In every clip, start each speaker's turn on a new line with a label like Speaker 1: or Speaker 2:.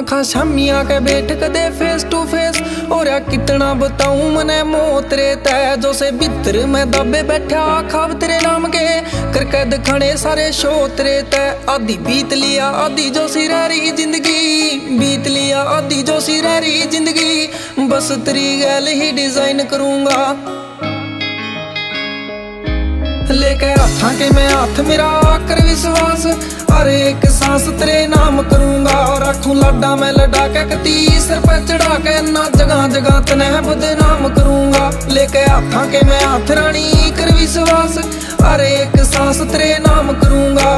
Speaker 1: मखा शामी आके बैठ कदे फेस टू फेस। और या कितना बताऊं मने मौत रे तय जो से भीतर मैं दबे बैठा खाब तेरे नाम के करके दिखाने सारे शो तेरे तय। आधी बीत लिया आधी जो सी रह रही जिंदगी, बीत लिया आधी जो सी रह रही जिंदगी। बस तेरी गैल ही डिजाइन करूंगा लेके हाथा के मैं हाथ मेरा कर विश्वास। अरे एक सांस तेरे नाम करूंगा और रखूं लाडा मैं लड़ा के कती सिर पे चढ़ा के ना जगह जगह तने बदनाम करूंगा। लेके हाथा के मैं हाथ रानी कर विश्वास। अरे एक सांस तेरे नाम करूंगा।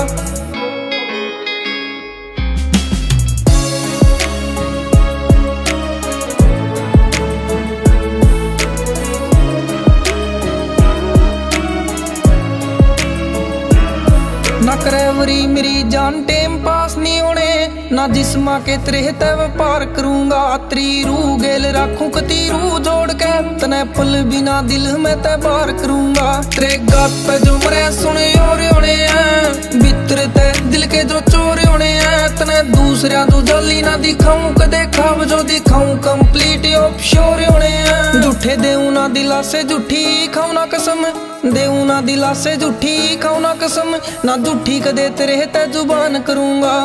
Speaker 1: ना करवरी मेरी जान टेम पास नहीं होने ना जिस्मा के तेरे तय व्यापार करूंगा। तेरी रूह गेल रखूं कती रूह जोड़ के तने पल बिना दिल में तय बार करूंगा। तेरे गात पे जो मरे सुने और होने हैं भीतर तय दिल के जो चोर होने हैं तने दूसरा जो जल्दी ना दिखाऊं कदे खाब जो दिखाऊं कंप्लीट ऑफ श्योर होने हैं। झूठे देऊ ना दिला से झूठी खाऊं ना कसम, देऊ ना दिला से झूठी खाऊं ना कसम। ना झूठी कदे तेरे तय जुबान करूंगा।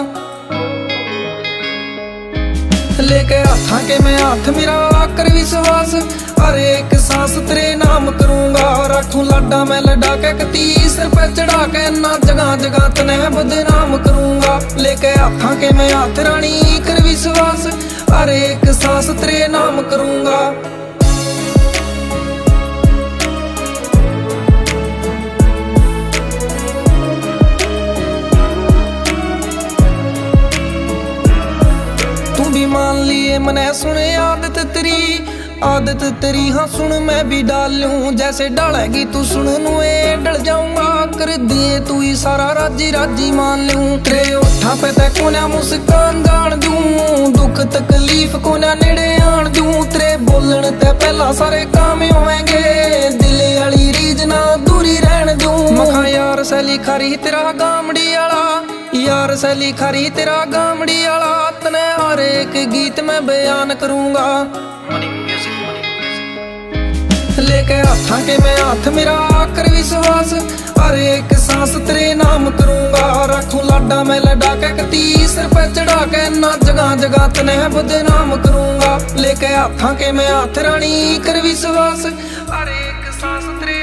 Speaker 1: लेके हाथा के मैं हाथ मेरा कर विश्वास। अरे एक सांस तेरे नाम करूंगा और रखूं लाडा मैं लड़ा के कती सिर पे चढ़ा के ना जगह जगह तने बदनाम करूंगा। लेके हाथा के मैं हाथ रानी कर विश्वास। अरे एक सांस तेरे नाम करूंगा। मान लिए मने सुने आदत तेरी हाँ सुन मैं भी डाल लूं जैसे डालेगी तू सुन नुए डल जाऊंगा। कर दिए तू ही सारा राजी राजी मान लूं तेरे ओठा पे तै कोना मुस्कान जान दूं दुख तकलीफ कोना नेड़े आन दूं। तेरे बोलन ते पहला सारे काम होवेंगे दिल वाली रीज ना दूरी रहन दूं। मखा यार सैली खरी तेरा गामड़ी आला यार सैली खरी तेरा गामड़ी आला तने हर एक गीत में बयान करूंगा। लेके हाथा के मैं हाथ मेरा कर विश्वास। अरे एक सांस तेरे नाम करूंगा रखूं लाडा मैं लड़ा के कती सिर पे चढ़ा के ना जगह जगह तने बदनाम करूंगा। लेके हाथा के मैं हाथ रानी कर विश्वास। अरे एक सांस तेरे